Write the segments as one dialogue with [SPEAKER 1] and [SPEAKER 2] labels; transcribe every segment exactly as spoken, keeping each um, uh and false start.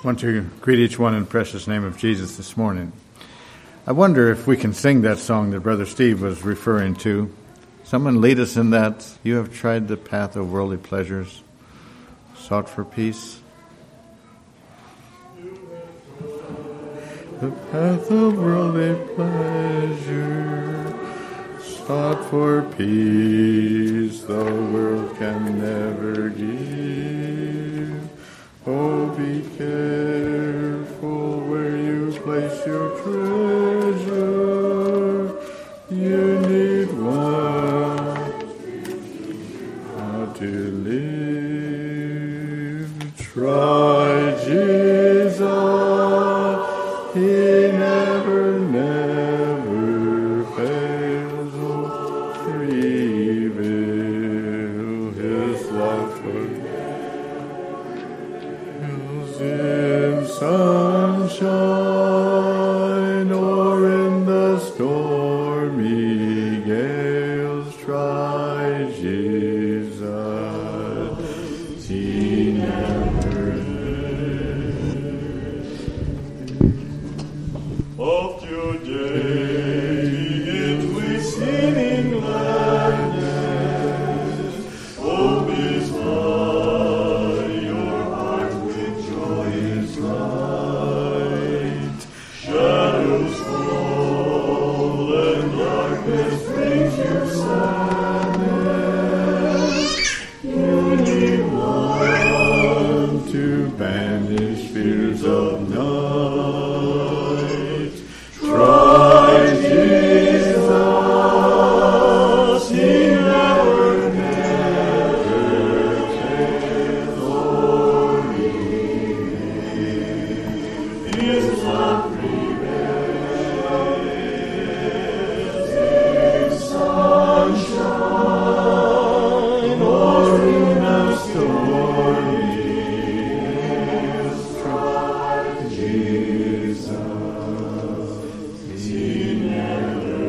[SPEAKER 1] I want to greet each one in the precious name of Jesus this morning. I wonder if we can sing that song that Brother Steve was referring to. Someone lead us in that. You have tried the path of worldly pleasures, sought for peace. The path of worldly pleasure, sought for peace, the world can never give. Oh, be careful where you place your treasure. You need one how to live. Try Jesus. He never, never fails. Oh, reveal His love for in sunshine or in the stormy gales, try Jesus. He never fails. Of today we sing in gladness. Oh, be smile your heart with joyous light. Shadows fall and darkness brings you sadness. You need one to banish fears of night. Try Jesus, He never, never fails or reveals His love prevails in sunshine or in a stormy gales. Try Jesus. He never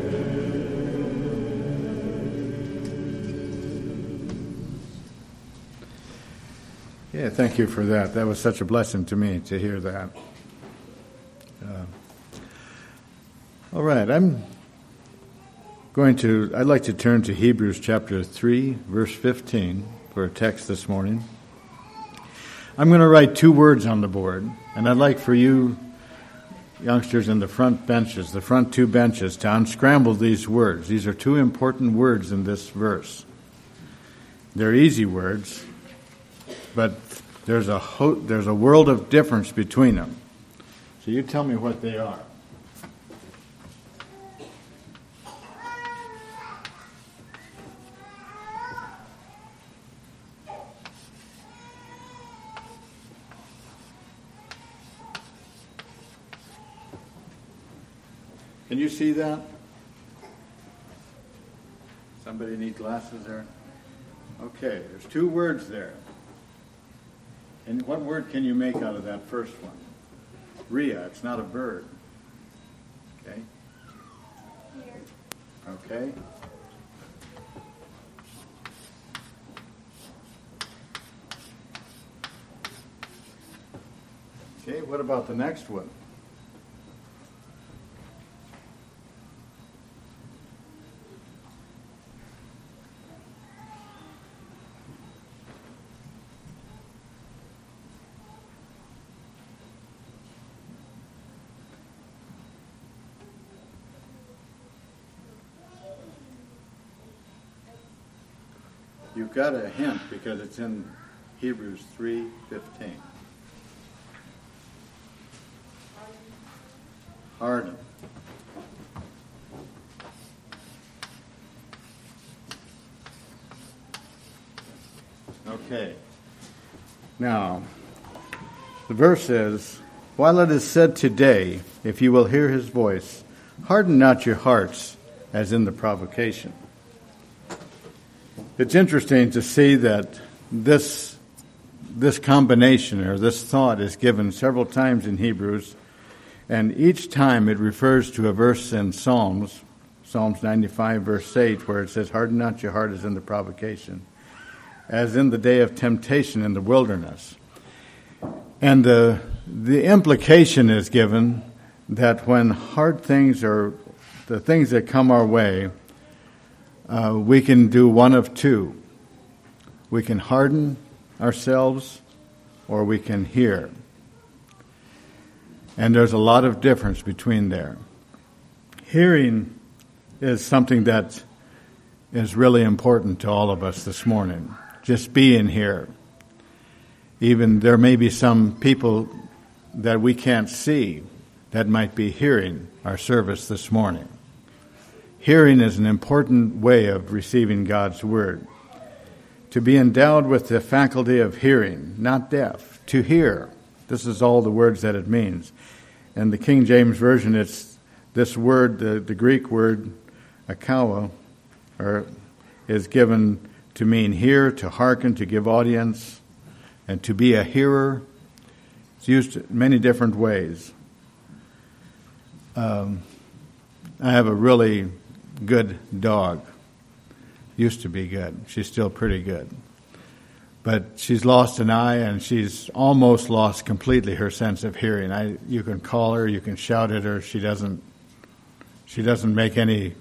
[SPEAKER 1] Yeah, thank you for that. That was such a blessing to me to hear that. Uh, all right, I'm going to, I'd like to turn to Hebrews chapter three, verse fifteen for a text this morning. I'm going to write two words on the board, and I'd like for you youngsters in the front benches, the front two benches, to unscramble these words. These are two important words in this verse. They're easy words, but there's a ho- there's a world of difference between them. So you tell me what they are. Can you see that? Somebody need glasses there? Okay, there's two words there. And what word can you make out of that first one? Rhea, it's not a bird. Okay? Okay. Okay, what about the next one? You've got a hint because it's in Hebrews three fifteen. Harden. Okay. Now, the verse says, while it is said today, if you will hear his voice, harden not your hearts as in the provocation. It's interesting to see that this this combination or this thought is given several times in Hebrews, and each time it refers to a verse in Psalms, Psalms ninety-five, verse eight, where it says, harden not your heart as in the provocation, as in the day of temptation in the wilderness. And the, the implication is given that when hard things or the things that come our way, uh, we can do one of two. We can harden ourselves or we can hear. And there's a lot of difference between there. Hearing is something that is really important to all of us this morning. Just being here. Even there may be some people that we can't see that might be hearing our service this morning. Hearing is an important way of receiving God's word. To be endowed with the faculty of hearing, not deaf, to hear. This is all the words that it means. In the King James Version, it's this word, the, the Greek word, akawa, or is given to mean hear, to hearken, to give audience, and to be a hearer. It's used in many different ways. Um, I have a really good dog. Used to be good. She's still pretty good. But she's lost an eye, and she's almost lost completely her sense of hearing. I, you can call her, you can shout at her. She doesn't. She doesn't make any.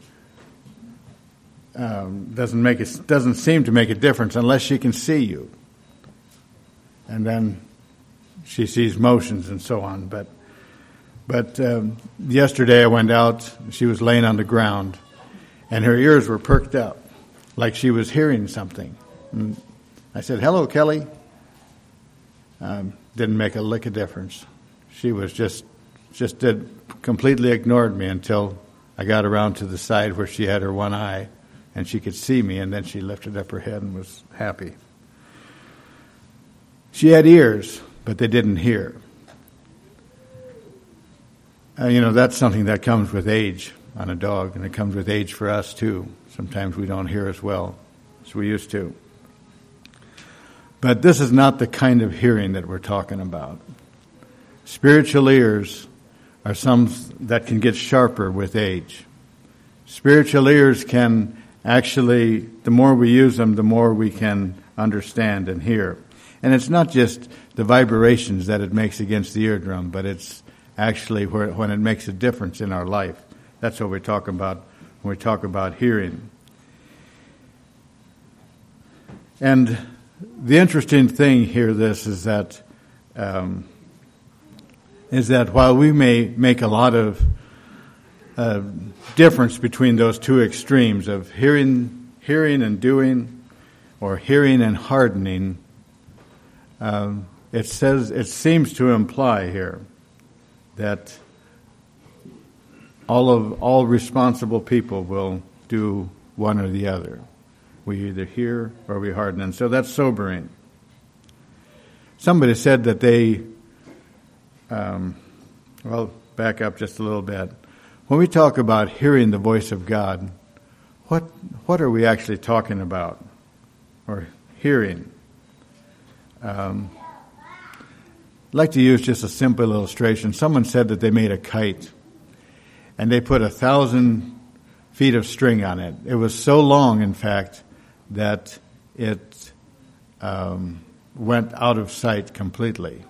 [SPEAKER 1] Um, doesn't make it. Doesn't seem to make a difference unless she can see you. And then she sees motions and so on. But, but um, yesterday I went out. She was laying on the ground, and her ears were perked up, like she was hearing something. And I said, "Hello, Kelly." Um, didn't make a lick of difference. She was just, just did completely ignored me until I got around to the side where she had her one eye, and she could see me, and then she lifted up her head and was happy. She had ears, but they didn't hear. Uh, you know, that's something that comes with age on a dog, and it comes with age for us too. Sometimes we don't hear as well as we used to. But this is not the kind of hearing that we're talking about. Spiritual ears are some that can get sharper with age. Spiritual ears can actually, the more we use them, the more we can understand and hear. And it's not just the vibrations that it makes against the eardrum, but it's actually where, when it makes a difference in our life. That's what we're talking about when we talk about hearing. And the interesting thing here, this is that um, is that while we may make a lot of uh, difference between those two extremes of hearing, hearing and doing, or hearing and hardening, um, it says it seems to imply here that all of all responsible people will do one or the other. We either hear or we harden. And so that's sobering. Somebody said that they, um, well, back up just a little bit. When we talk about hearing the voice of God, what what are we actually talking about? Or hearing? Um, I'd like to use just a simple illustration. Someone said that they made a kite, and they put a thousand feet of string on it. It was so long, in fact, that it um, went out of sight completely.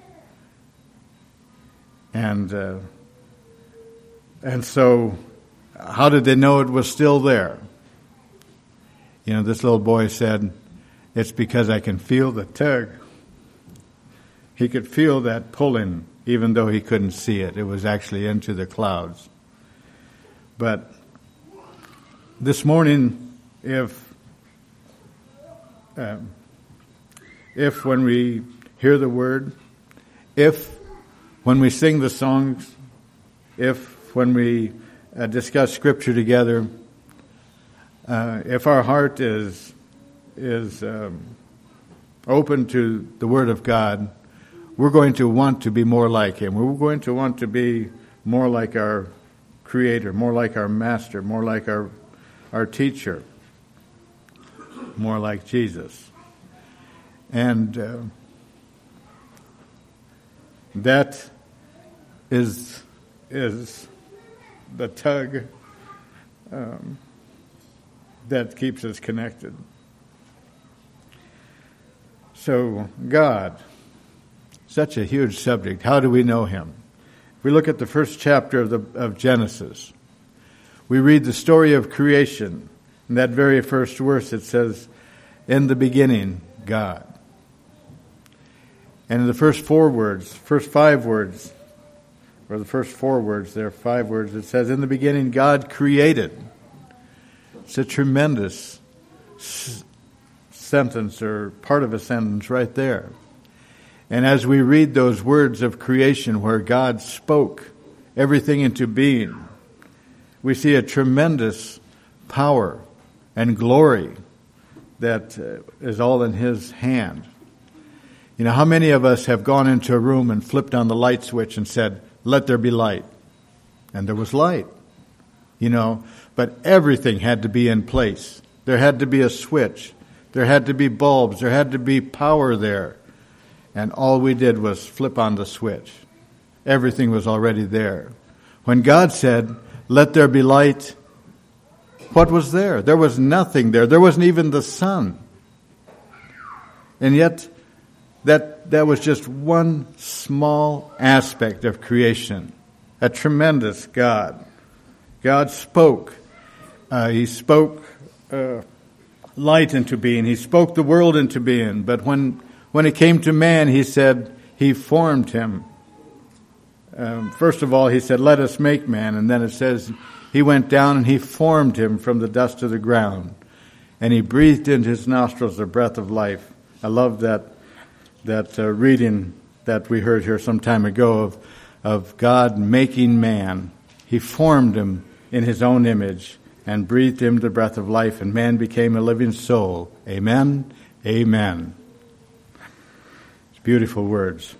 [SPEAKER 1] And uh, and so, how did they know it was still there? You know, this little boy said, "It's because I can feel the tug." He could feel that pulling, even though he couldn't see it. It was actually into the clouds. But this morning, if um, if when we hear the word, if when we sing the songs, if when we uh, discuss Scripture together, uh, if our heart is is um, open to the Word of God, we're going to want to be more like Him. We're going to want to be more like our Creator, more like our Master, more like our our teacher, more like Jesus. And uh, that is is the tug um, that keeps us connected. So God Such a huge subject. How do we know him? If we look at the first chapter of, the, of Genesis, we read the story of creation. In that very first verse it says, in the beginning, God. And in the first four words, first five words, or the first four words, there are five words, it says, in the beginning, God created. It's a tremendous s- sentence or part of a sentence right there. And as we read those words of creation where God spoke everything into being, we see a tremendous power and glory that uh, is all in His hand. You know, how many of us have gone into a room and flipped on the light switch and said, let there be light? And there was light, you know, but everything had to be in place. There had to be a switch. There had to be bulbs. There had to be power there. And all we did was flip on the switch. Everything was already there. When God said, let there be light, what was there? There was nothing there. There wasn't even the sun. And yet, that that was just one small aspect of creation. A tremendous God. God spoke. Uh, he spoke uh, light into being. He spoke the world into being. But when, when it came to man, He said He formed him. Um, first of all, He said, let us make man. And then it says He went down and He formed him from the dust of the ground. And He breathed into his nostrils the breath of life. I love that that uh, reading that we heard here some time ago of, of God making man. He formed him in His own image and breathed him the breath of life, and man became a living soul. Amen. Amen. It's beautiful words.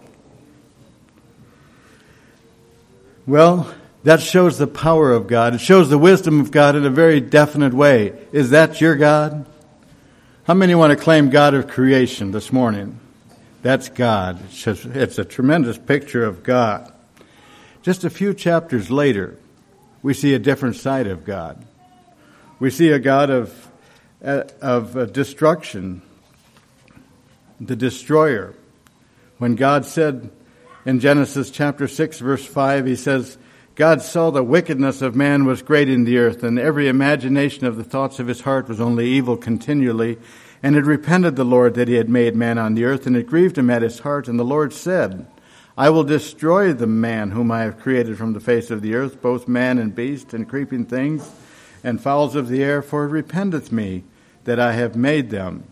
[SPEAKER 1] Well, that shows the power of God. It shows the wisdom of God in a very definite way. Is that your God? How many want to claim God of creation this morning? That's God. It's, just, it's a tremendous picture of God. Just a few chapters later, we see a different side of God. We see a God of, uh, of uh, destruction, the destroyer. When God said in Genesis chapter six, verse five, He says, God saw the wickedness of man was great in the earth, and every imagination of the thoughts of his heart was only evil continually. And it repented the Lord that He had made man on the earth, and it grieved Him at His heart. And the Lord said, I will destroy the man whom I have created from the face of the earth, both man and beast, and creeping things, and fowls of the air, for it repenteth me that I have made them.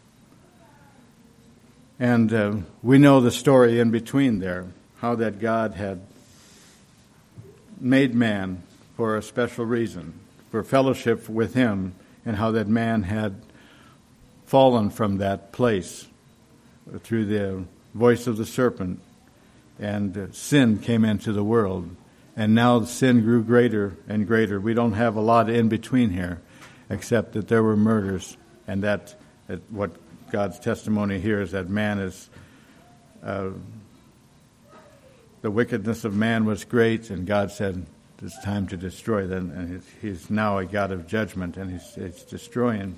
[SPEAKER 1] And uh, we know the story in between there, how that God had made man for a special reason, for fellowship with Him, and how that man had fallen from that place through the voice of the serpent, and sin came into the world, and now the sin grew greater and greater. We don't have a lot in between here, except that there were murders, and that, that what God's testimony here is that man is uh, the wickedness of man was great, and God said it's time to destroy them, and he's, he's now a God of judgment, and he's, he's destroying.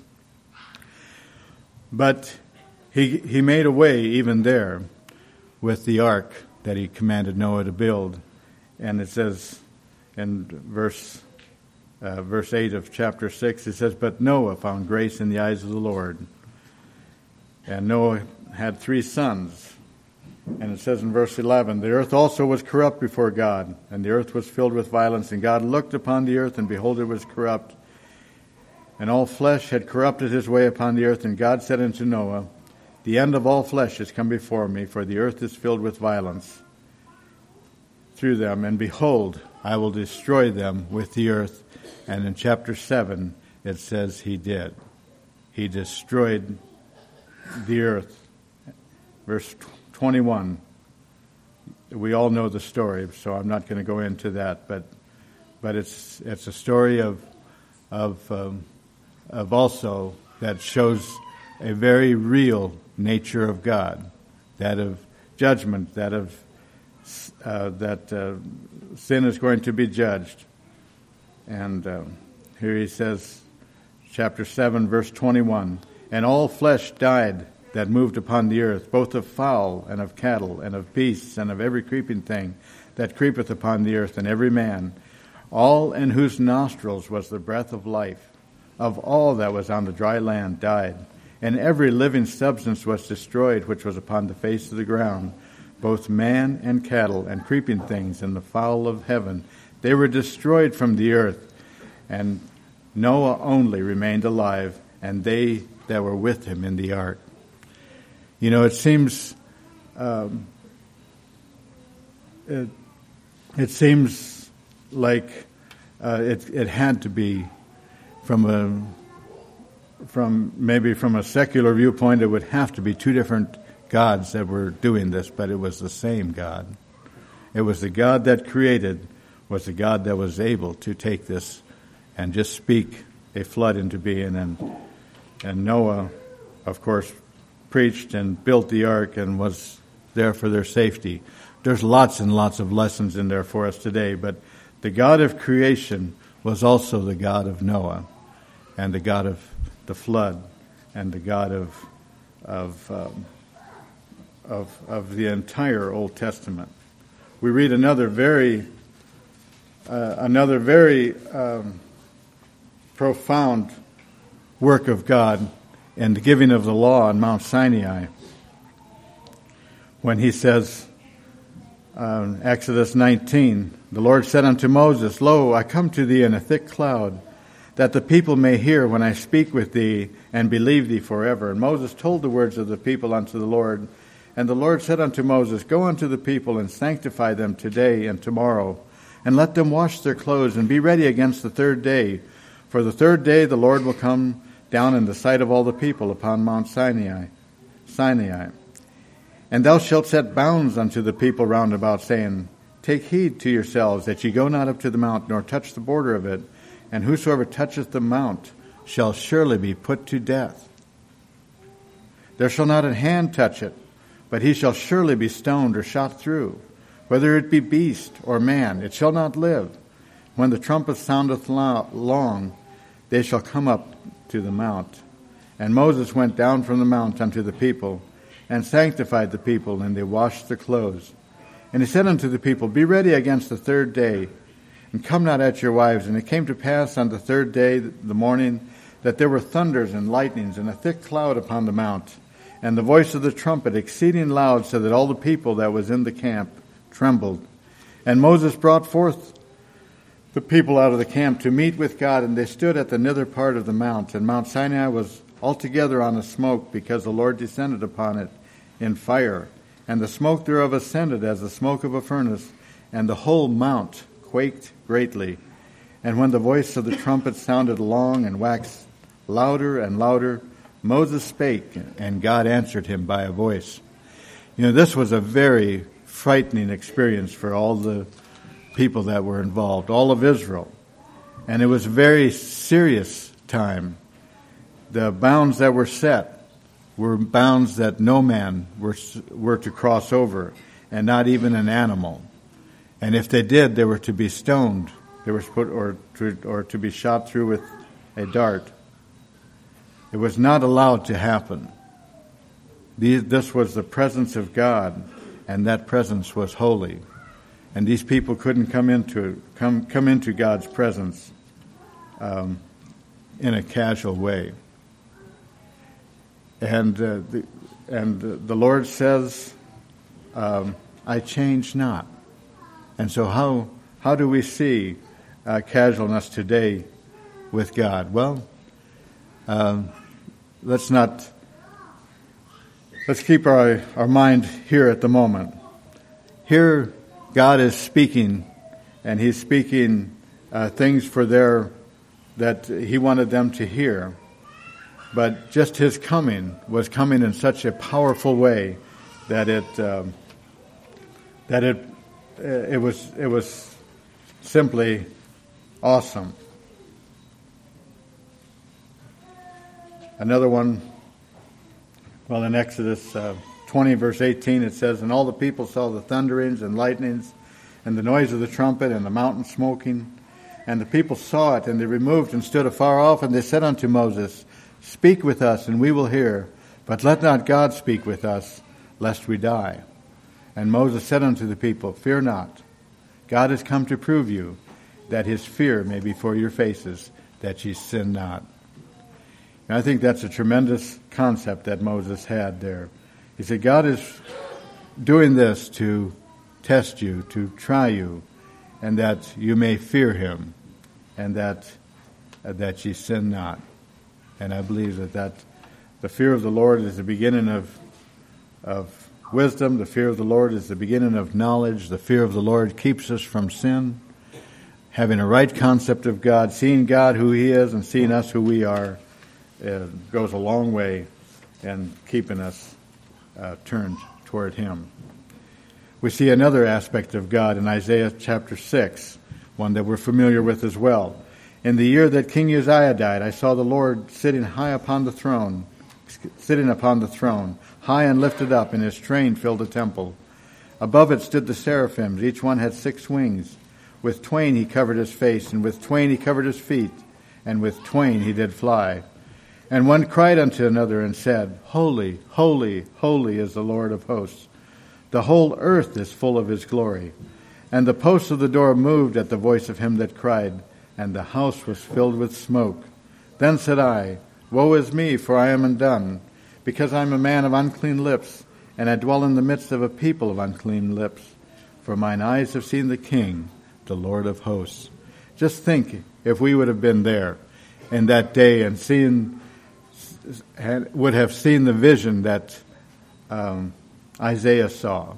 [SPEAKER 1] But he he made a way even there with the ark that He commanded Noah to build. And it says in verse uh, verse eight of chapter six, it says, but Noah found grace in the eyes of the Lord. And Noah had three sons. And it says in verse eleven, the earth also was corrupt before God, and the earth was filled with violence. And God looked upon the earth, and behold, it was corrupt. And all flesh had corrupted his way upon the earth. And God said unto Noah, the end of all flesh is come before me, for the earth is filled with violence through them. And behold, I will destroy them with the earth. And in chapter seven, it says He did. He destroyed the earth. Verse twenty-one. We all know the story, so I'm not going to go into that. But but it's it's a story of of um, of also that shows a very real nature of God, that of judgment, that of uh, that uh, sin is going to be judged. And uh, here He says, chapter seven, verse twenty-one, and all flesh died that moved upon the earth, both of fowl and of cattle and of beasts and of every creeping thing that creepeth upon the earth, and every man, all in whose nostrils was the breath of life, of all that was on the dry land died, and every living substance was destroyed which was upon the face of the ground, both man and cattle and creeping things and the fowl of heaven. They were destroyed from the earth, and Noah only remained alive, and they that were with him in the ark. You know, it seems um, it, it seems like uh, it it had to be from a from maybe from a secular viewpoint, it would have to be two different gods that were doing this, but it was the same God. It was the God that created, was the God that was able to take this and just speak a flood into being. And and Noah, of course, preached and built the ark and was there for their safety. There's lots and lots of lessons in there for us today, but the God of creation was also the God of Noah, and the God of the flood, and the God of of um, of of the entire Old Testament. We read another very uh, another very um, profound work of God in the giving of the law on Mount Sinai, when he says, um, Exodus nineteen, the Lord said unto Moses, Lo, I come to thee in a thick cloud, that the people may hear when I speak with thee, and believe thee forever. And Moses told the words of the people unto the Lord. And the Lord said unto Moses, Go unto the people, and sanctify them today and tomorrow, and let them wash their clothes, and be ready against the third day. For the third day the Lord will come down in the sight of all the people upon Mount Sinai. Sinai. And thou shalt set bounds unto the people round about, saying, Take heed to yourselves, that ye go not up to the mount, nor touch the border of it. And whosoever toucheth the mount shall surely be put to death. There shall not a hand touch it, but he shall surely be stoned or shot through. Whether it be beast or man, it shall not live. When the trumpet soundeth long, they shall come up to the mount. And Moses went down from the mount unto the people, and sanctified the people, and they washed their clothes. And he said unto the people, Be ready against the third day, and come not at your wives. And it came to pass on the third day, the morning, that there were thunders and lightnings, and a thick cloud upon the mount, and the voice of the trumpet exceeding loud, so that all the people that was in the camp trembled. And Moses brought forth the people out of the camp to meet with God, and they stood at the nether part of the mount. And Mount Sinai was altogether on a smoke, because the Lord descended upon it in fire. And the smoke thereof ascended as the smoke of a furnace, and the whole mount quaked greatly. And when the voice of the trumpet sounded long and waxed louder and louder, Moses spake, and God answered him by a voice. You know, this was a very frightening experience for all the people that were involved, all of Israel. And it was a very serious time. The bounds that were set were bounds that no man were, were to cross over, and not even an animal. And if they did, they were to be stoned, they were put, or to, or to be shot through with a dart. It was not allowed to happen. These, this was the presence of God, and that presence was holy. And these people couldn't come into come come into God's presence um, in a casual way. And uh, the, and the Lord says, um, "I change not." And so, how how do we see uh, casualness today with God? Well, um, let's not let's keep our our mind here at the moment. Here, God is speaking, and He's speaking uh, things for their that He wanted them to hear. But just His coming was coming in such a powerful way that it um, that it it was it was simply awesome. Another one, well, in Exodus uh, twenty, verse eighteen, it says, "And all the people saw the thunderings and lightnings, and the noise of the trumpet, and the mountain smoking. And the people saw it, and they removed and stood afar off, and they said unto Moses, Speak with us, and we will hear. But let not God speak with us, lest we die. And Moses said unto the people, Fear not. God is come to prove you, that his fear may be for your faces, that ye sin not. And I think that's a tremendous concept that Moses had there. He said, God is doing this to test you, to try you, and that you may fear him, and that uh, that ye sin not. And I believe that, that the fear of the Lord is the beginning of of wisdom. The fear of the Lord is the beginning of knowledge. The fear of the Lord keeps us from sin. Having a right concept of God, seeing God who he is and seeing us who we are, uh, goes a long way in keeping us uh, turned toward him. We see another aspect of God in Isaiah chapter six, one that we're familiar with as well. In the year that King Uzziah died, I saw the Lord sitting high upon the throne, sitting upon the throne, high and lifted up, and his train filled the temple. Above it stood the seraphims. Each one had six wings. With twain he covered his face, and with twain he covered his feet, and with twain he did fly. And one cried unto another and said, Holy, holy, holy is the Lord of hosts. The whole earth is full of his glory. And the posts of the door moved at the voice of him that cried, and the house was filled with smoke. Then said I, Woe is me, for I am undone, because I am a man of unclean lips, and I dwell in the midst of a people of unclean lips. For mine eyes have seen the King, the Lord of hosts. Just think if we would have been there in that day and seen, would have seen the vision that um, Isaiah saw,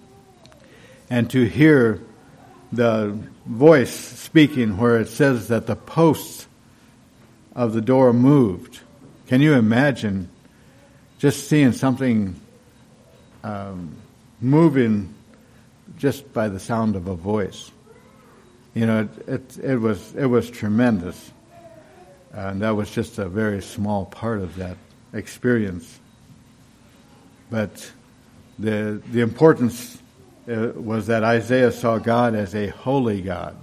[SPEAKER 1] and to hear the voice speaking where it says that the posts of the door moved. Can you imagine just seeing something um, moving just by the sound of a voice? You know, it, it, it was it was tremendous, and that was just a very small part of that experience. But the the importance uh, was that Isaiah saw God as a holy God.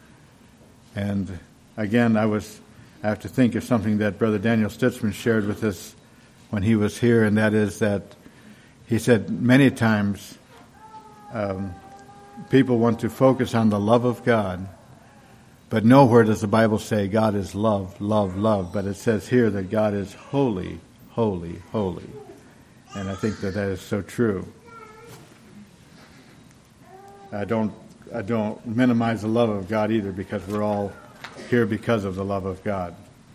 [SPEAKER 1] And again, I was I have to think of something that Brother Daniel Stutzman shared with us when he was here, and that is that he said many times um, people want to focus on the love of God, but nowhere does the Bible say God is love, love, love. But it says here that God is holy, holy, holy. And I think that that is so true. I don't I don't minimize the love of God either, because we're all here because of the love of God.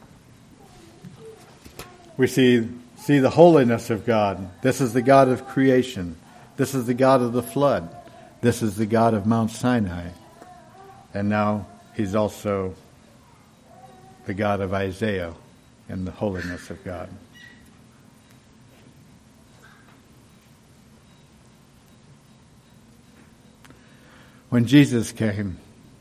[SPEAKER 1] We see see the holiness of God. This is the God of creation. This is the God of the flood. This is the God of Mount Sinai. And now he's also the God of Isaiah in the holiness of God. When Jesus came,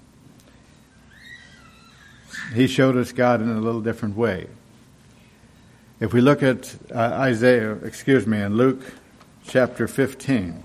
[SPEAKER 1] he showed us God in a little different way. If we look at uh, Isaiah, excuse me, in Luke chapter fifteen,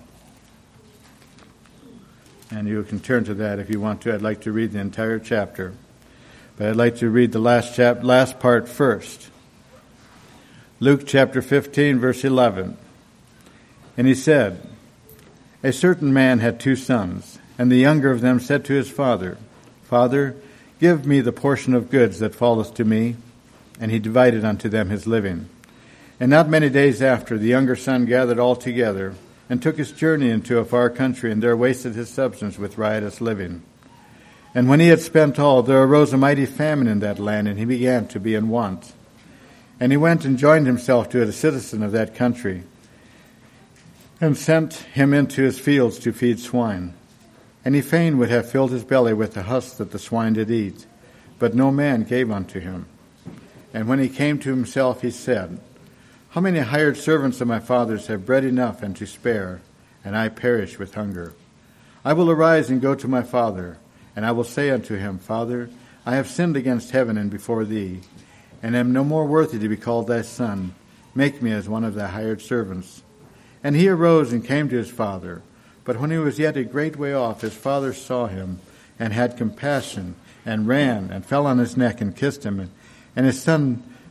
[SPEAKER 1] and you can turn to that if you want to. I'd like to read the entire chapter, but I'd like to read the last chap, last part first. Luke chapter fifteen, verse eleven. And he said, A certain man had two sons, and the younger of them said to his father, Father, give me the portion of goods that falleth to me. And he divided unto them his living. And not many days after, the younger son gathered all together, and took his journey into a far country, and there wasted his substance with riotous living. And when he had spent all, there arose a mighty famine in that land, and he began to be in want. And he went and joined himself to a citizen of that country, and sent him into his fields to feed swine. And he fain would have filled his belly with the husk that the swine did eat, but no man gave unto him. And when he came to himself, he said, How many hired servants of my father's have bread enough and to spare, and I perish with hunger? I will arise and go to my father, and I will say unto him, Father, I have sinned against heaven and before thee, and am no more worthy to be called thy son. Make me as one of thy hired servants. And he arose and came to his father. But when he was yet a great way off, his father saw him, and had compassion, and ran, and fell on his neck, and kissed him. And his son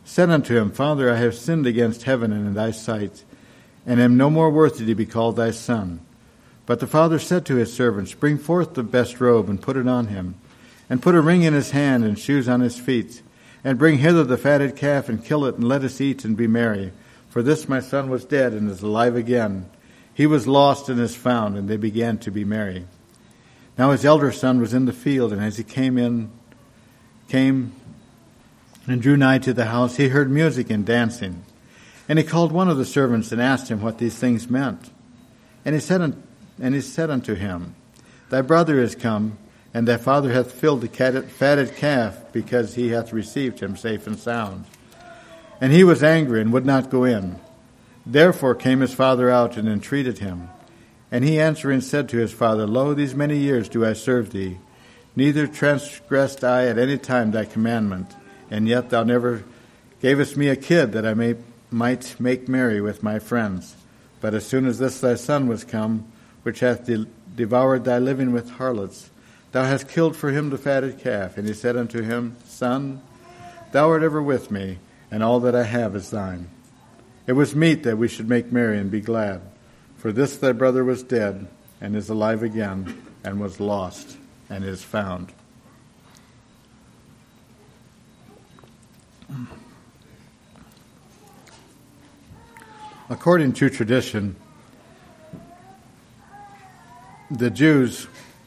[SPEAKER 1] said unto him, Father, I have sinned against heaven and in thy sight, and am no more worthy to be called thy son. But the father said to his servants, Bring forth the best robe, and put it on him, and put a ring in his hand, and shoes on his feet, and bring hither the fatted calf, and kill it, and let us eat and be merry. For this my son was dead, and is alive again. He was lost, and is found. And they began to be merry. Now his elder son was in the field, and as he came in, came and drew nigh to the house, he heard music and dancing. And he called one of the servants and asked him what these things meant. And he said, and he said unto him, Thy brother is come, and thy father hath filled the fatted calf, because he hath received him safe and sound. And he was angry and would not go in. Therefore came his father out and entreated him. And he answering said to his father, Lo, these many years do I serve thee, neither transgressed I at any time thy commandment, and yet thou never gavest me a kid that I may might make merry with my friends. But as soon as this thy son was come, which hath de- devoured thy living with harlots, thou hast killed for him the fatted calf. And he said unto him, Son, thou art ever with me, and all that I have is thine. It was meet that we should make merry and be glad. For this thy brother was dead, and is alive again, and was lost, and is found. According to tradition, the Jews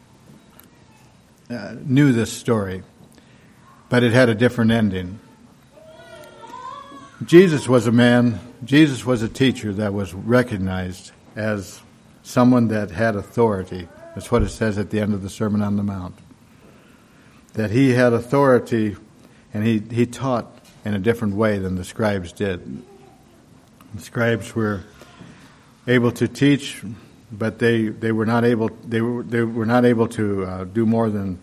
[SPEAKER 1] uh, knew this story, but it had a different ending. Jesus was a man, Jesus was a teacher that was recognized as someone that had authority. That's what it says at the end of the Sermon on the Mount. That he had authority, and he, he taught in a different way than the scribes did. The scribes were able to teach, but they, they were not able they were they were not able to uh, do more than.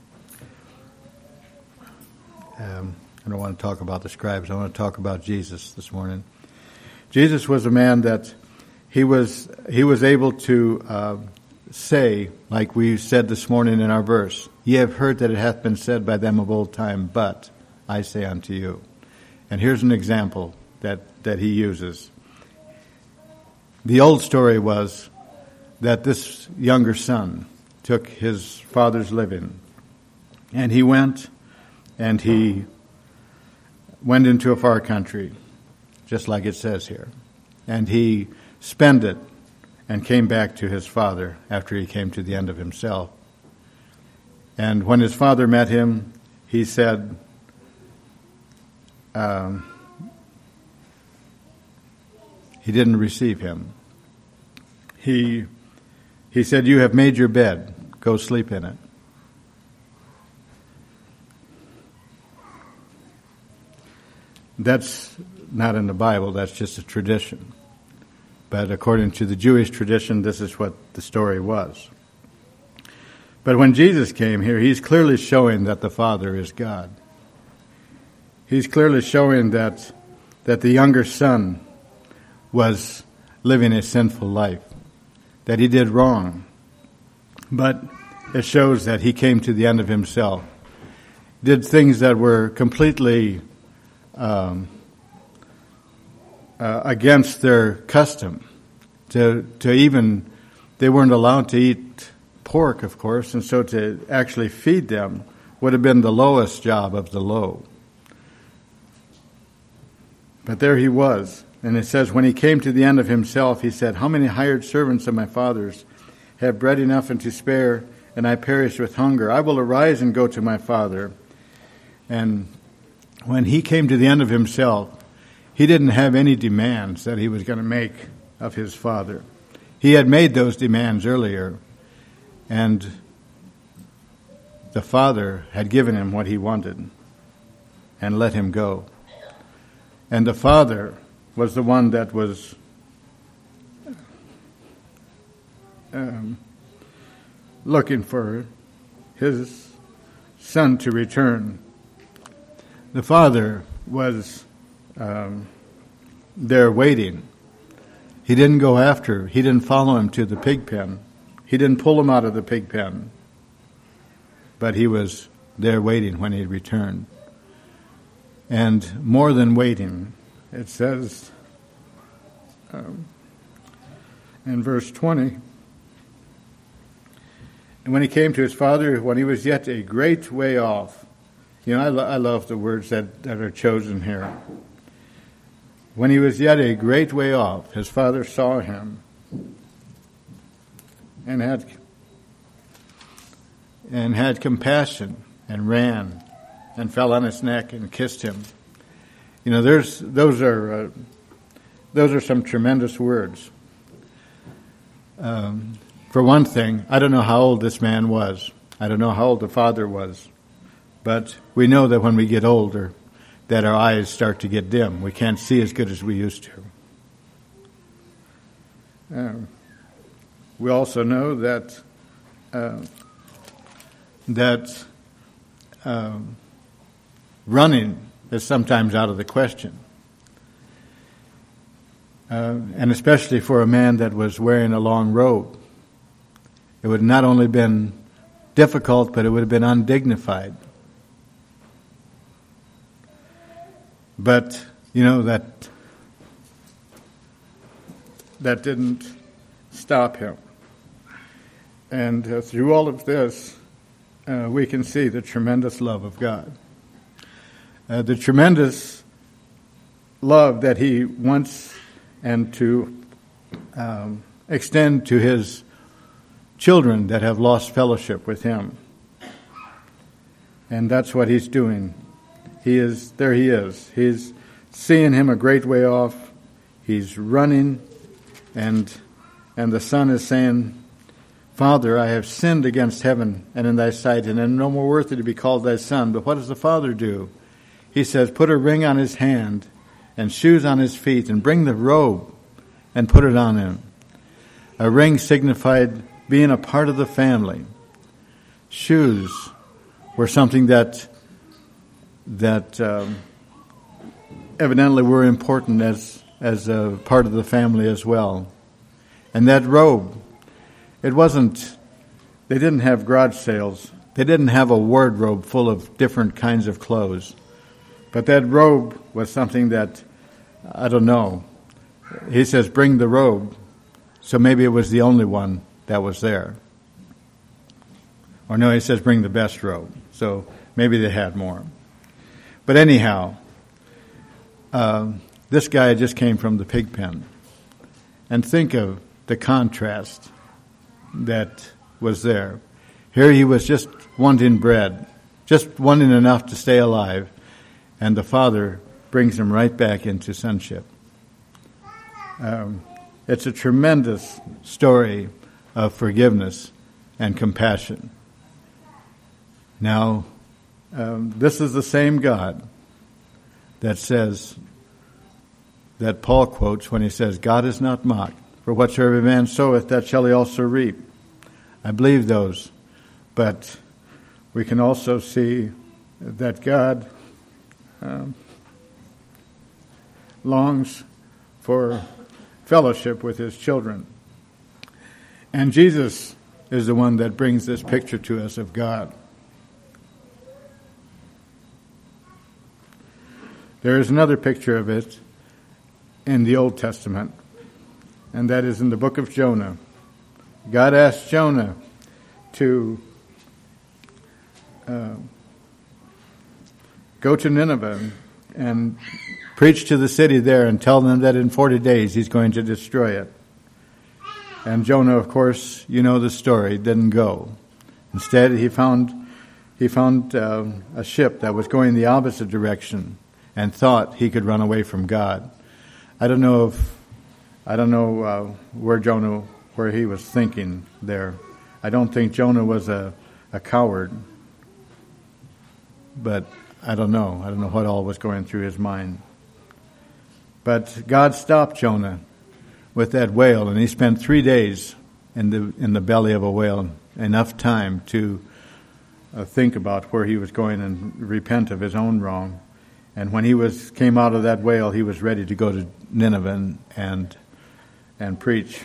[SPEAKER 1] Um, I don't want to talk about the scribes. I want to talk about Jesus this morning. Jesus was a man that he was he was able to uh, say, like we said this morning in our verse, Ye have heard that it hath been said by them of old time, but I say unto you. And here's an example that, that he uses. The old story was that this younger son took his father's living, and he went and he went into a far country, just like it says here. And he spent it and came back to his father after he came to the end of himself. And when his father met him, he said, um, he didn't receive him. He he said, You have made your bed. Go sleep in it. That's not in the Bible. That's just a tradition. But according to the Jewish tradition, this is what the story was. But when Jesus came here, he's clearly showing that the Father is God. He's clearly showing that that the younger son was living a sinful life, that he did wrong. But it shows that he came to the end of himself, did things that were completely um, uh, against their custom. To to even, they weren't allowed to eat pork, of course, and so to actually feed them would have been the lowest job of the low. But there he was. And it says, when he came to the end of himself, he said, How many hired servants of my father's have bread enough and to spare, and I perish with hunger? I will arise and go to my father. And when he came to the end of himself, he didn't have any demands that he was going to make of his father. He had made those demands earlier, and the father had given him what he wanted and let him go. And the father was the one that was um, looking for his son to return. The father was um, there waiting. He didn't go after, he didn't follow him to the pig pen. He didn't pull him out of the pig pen. But he was there waiting when he returned. And more than waiting, it says um, in verse twenty, and when he came to his father, when he was yet a great way off, you know, I, lo- I love the words that, that are chosen here. When he was yet a great way off, his father saw him and had and had compassion and ran and fell on his neck and kissed him. You know, there's those are uh, those are some tremendous words. Um, for one thing, I don't know how old this man was. I don't know how old the father was. But we know that when we get older, that our eyes start to get dim. We can't see as good as we used to. Uh, we also know that uh, that uh, running is sometimes out of the question. Uh, and especially for a man that was wearing a long robe. It would have not only been difficult, but it would have been undignified. But, you know, that that didn't stop him. And uh, through all of this, uh, we can see the tremendous love of God. Uh, the tremendous love that he wants and to um, extend to his children that have lost fellowship with him. And that's what he's doing. He is, there he is. He's seeing him a great way off. He's running, and and the son is saying, Father, I have sinned against heaven and in thy sight, and am no more worthy to be called thy son. But what does the father do? He says, put a ring on his hand and shoes on his feet, and bring the robe and put it on him. A ring signified being a part of the family. Shoes were something that that um, evidently were important as as a part of the family as well. And that robe, it wasn't, they didn't have garage sales. They didn't have a wardrobe full of different kinds of clothes. But that robe was something that, I don't know. He says, bring the robe. So maybe it was the only one that was there. Or no, he says, bring the best robe. So maybe they had more. But anyhow, uh, this guy just came from the pig pen. And think of the contrast that was there. Here he was just wanting bread, just wanting enough to stay alive. And the father brings him right back into sonship. Um, it's a tremendous story of forgiveness and compassion. Now, Um, this is the same God that says, that Paul quotes when he says, God is not mocked, for whatsoever man soweth, that shall he also reap. I believe those, but we can also see that God um, longs for fellowship with his children. And Jesus is the one that brings this picture to us of God. There is another picture of it in the Old Testament, and that is in the book of Jonah. God asked Jonah to uh, go to Nineveh and preach to the city there and tell them that in forty days he's going to destroy it. And Jonah, of course, you know the story, didn't go. Instead, he found he found uh, a ship that was going the opposite direction, and thought he could run away from God. I don't know if, I don't know uh, where Jonah, where he was thinking there. I don't think Jonah was a, a coward, but I don't know. I don't know what all was going through his mind. But God stopped Jonah with that whale, and he spent three days in the in the belly of a whale, enough time to uh, think about where he was going and repent of his own wrong. And when he was came out of that whale, he was ready to go to Nineveh and and, and preach.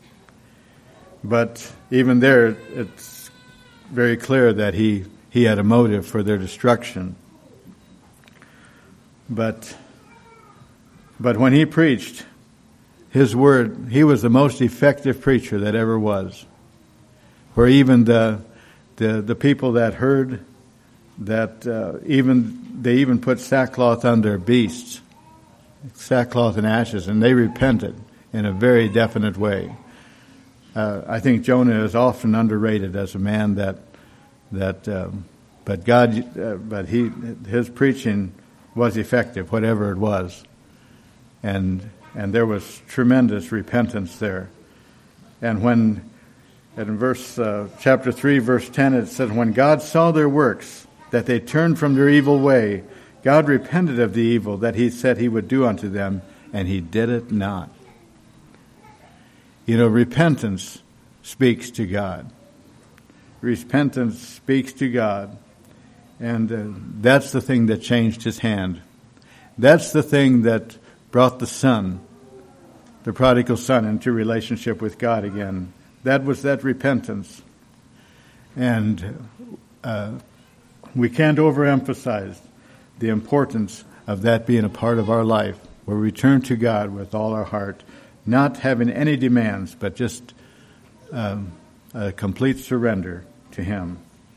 [SPEAKER 1] But even there, it's very clear that he, he had a motive for their destruction. but but when he preached his word, he was the most effective preacher that ever was. Where even the the the people that heard that uh, even they even put sackcloth on their beasts, sackcloth and ashes, and they repented in a very definite way. Uh, I think Jonah is often underrated as a man that that, um, but God, uh, but he his preaching was effective, whatever it was, and and there was tremendous repentance there. And when, in verse uh, chapter three, verse ten, it says, "When God saw their works, that they turned from their evil way, God repented of the evil that He said He would do unto them, and He did it not." You know, repentance speaks to God. Repentance speaks to God. And uh, that's the thing that changed His hand. That's the thing that brought the son, the prodigal son, into relationship with God again. That was that repentance. And uh, we can't overemphasize the importance of that being a part of our life, where we turn to God with all our heart, not having any demands, but just um, a complete surrender to Him.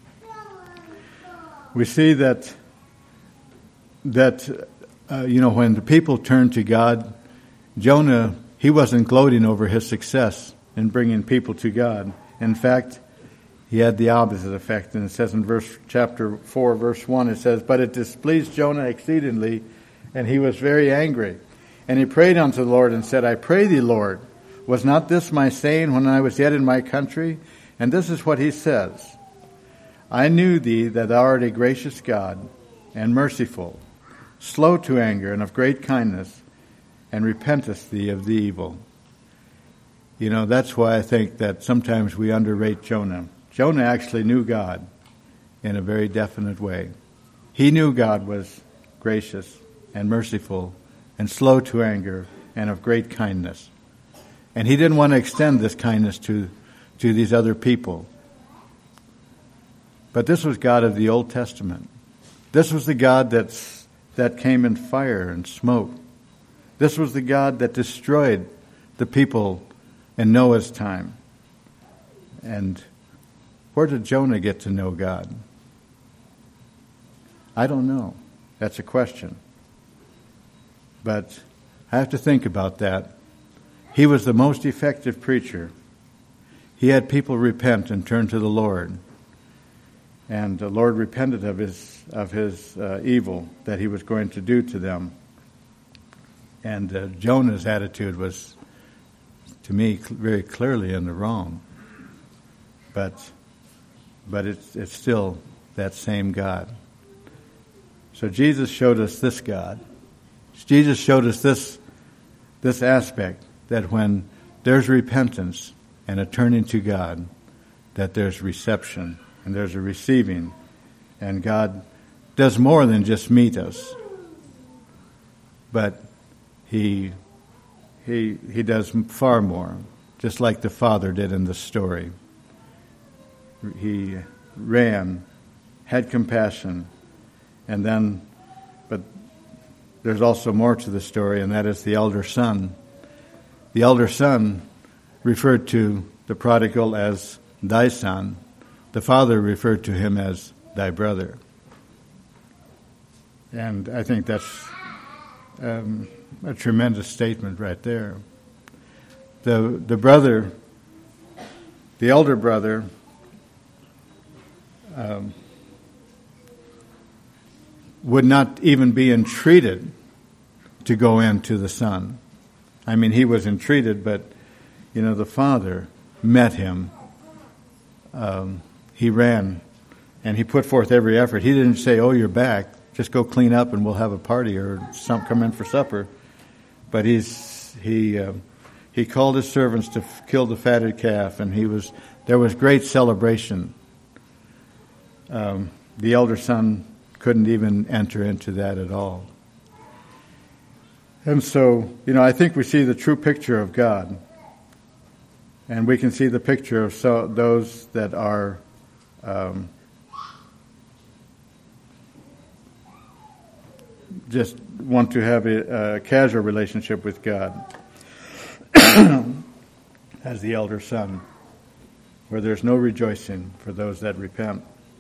[SPEAKER 1] We see that that uh, you know, when the people turned to God, Jonah, he wasn't gloating over his success in bringing people to God. In fact, he had the opposite effect, and it says in verse chapter four, verse one, it says, "But it displeased Jonah exceedingly, and he was very angry. And he prayed unto the Lord and said, I pray thee, Lord, was not this my saying when I was yet in my country? And this is what he says, I knew thee that thou art a gracious God and merciful, slow to anger and of great kindness, and repentest thee of the evil." You know, that's why I think that sometimes we underrate Jonah. Jonah actually knew God in a very definite way. He knew God was gracious and merciful and slow to anger, and of great kindness. And he didn't want to extend this kindness to, to these other people. But this was God of the Old Testament. This was the God that's, that came in fire and smoke. This was the God that destroyed the people in Noah's time. And where did Jonah get to know God? I don't know. That's a question. But I have to think about that. He was the most effective preacher. He had people repent and turn to the Lord. And the Lord repented of his of his uh, evil that he was going to do to them. And uh, Jonah's attitude was, to me, cl- very clearly in the wrong. But but it's it's still that same God. So Jesus showed us this God. Jesus showed us this this aspect, that when there's repentance and a turning to God, that there's reception and there's a receiving, and God does more than just meet us, but he he he does far more, just like the Father did in the story. He ran, had compassion, and then, but there's also more to the story, and that is the elder son. The elder son referred to the prodigal as thy son. The father referred to him as thy brother. And I think that's um, a tremendous statement right there. The the brother, the elder brother, um, would not even be entreated to go into the son. I mean, he was entreated, but, you know, the father met him. Um, he ran, and he put forth every effort. He didn't say, oh, you're back. Just go clean up and we'll have a party, or some come in for supper. But he's he uh, he called his servants to f- kill the fatted calf, and he was there was great celebration. Um, the elder son couldn't even enter into that at all. And so, you know, I think we see the true picture of God. And we can see the picture of so, those that are um, just want to have a, a casual relationship with God as the elder son, where there's no rejoicing for those that repent.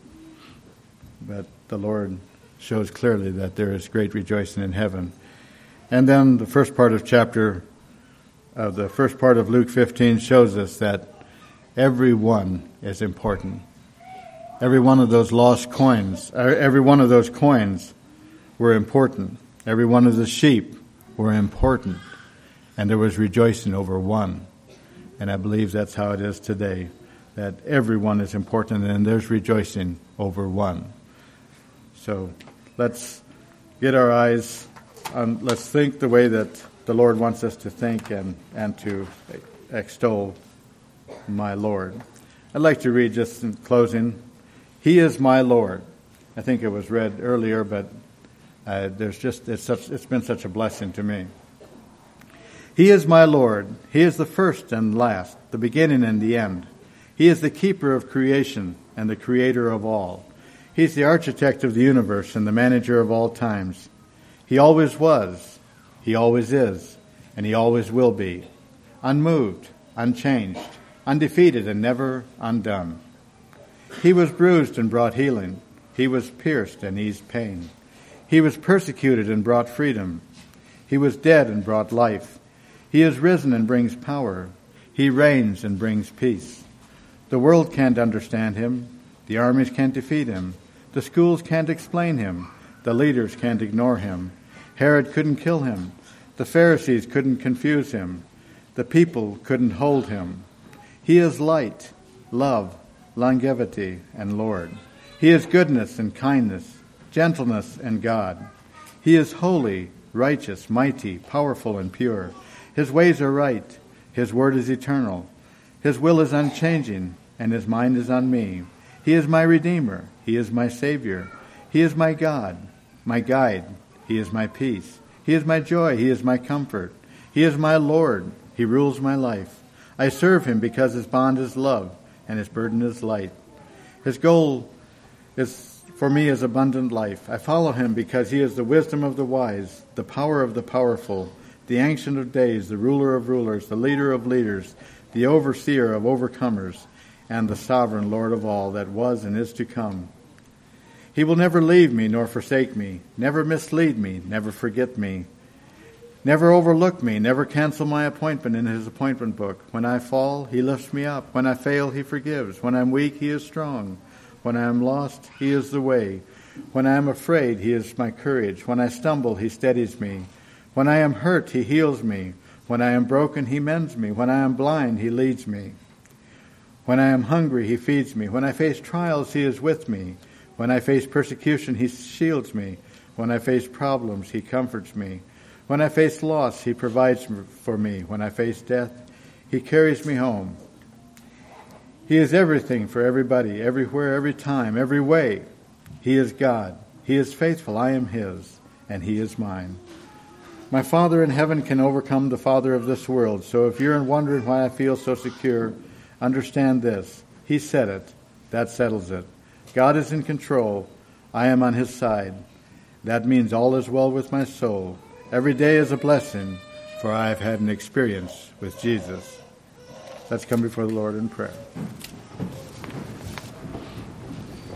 [SPEAKER 1] But the Lord shows clearly that there is great rejoicing in heaven. And then the first part of chapter, uh, the first part of Luke fifteen shows us that everyone is important. Every one of those lost coins, every one of those coins were important. Every one of the sheep were important. And there was rejoicing over one. And I believe that's how it is today, that everyone is important and there's rejoicing over one. So let's get our eyes on, let's think the way that the Lord wants us to think and, and to extol my Lord. I'd like to read just in closing, He is my Lord. I think it was read earlier, but uh, there's just it's such it's been such a blessing to me. He is my Lord. He is the first and last, the beginning and the end. He is the keeper of creation and the creator of all. He's the architect of the universe and the manager of all times. He always was, he always is, and he always will be, unmoved, unchanged, undefeated, and never undone. He was bruised and brought healing. He was pierced and eased pain. He was persecuted and brought freedom. He was dead and brought life. He is risen and brings power. He reigns and brings peace. The world can't understand him. The armies can't defeat him. The schools can't explain him. The leaders can't ignore him. Herod couldn't kill him. The Pharisees couldn't confuse him. The people couldn't hold him. He is light, love, longevity, and Lord. He is goodness and kindness, gentleness and God. He is holy, righteous, mighty, powerful, and pure. His ways are right. His word is eternal. His will is unchanging, and his mind is on me. He is my Redeemer. He is my Savior. He is my God, my guide. He is my peace. He is my joy. He is my comfort. He is my Lord. He rules my life. I serve him because his bond is love and his burden is light. His goal is for me is abundant life. I follow him because he is the wisdom of the wise, the power of the powerful, the ancient of days, the ruler of rulers, the leader of leaders, the overseer of overcomers, and the sovereign Lord of all that was and is to come. He will never leave me nor forsake me, never mislead me, never forget me, never overlook me, never cancel my appointment in his appointment book. When I fall, he lifts me up. When I fail, he forgives. When I'm weak, he is strong. When I am lost, he is the way. When I am afraid, he is my courage. When I stumble, he steadies me. When I am hurt, he heals me. When I am broken, he mends me. When I am blind, he leads me. When I am hungry, he feeds me. When I face trials, he is with me. When I face persecution, he shields me. When I face problems, he comforts me. When I face loss, he provides for me. When I face death, he carries me home. He is everything for everybody, everywhere, every time, every way. He is God. He is faithful. I am his, and he is mine. My Father in heaven can overcome the father of this world. So if you're wondering why I feel so secure, understand this. He said it. That settles it. God is in control. I am on his side. That means all is well with my soul. Every day is a blessing, for I have had an experience with Jesus. Let's come before the Lord in prayer.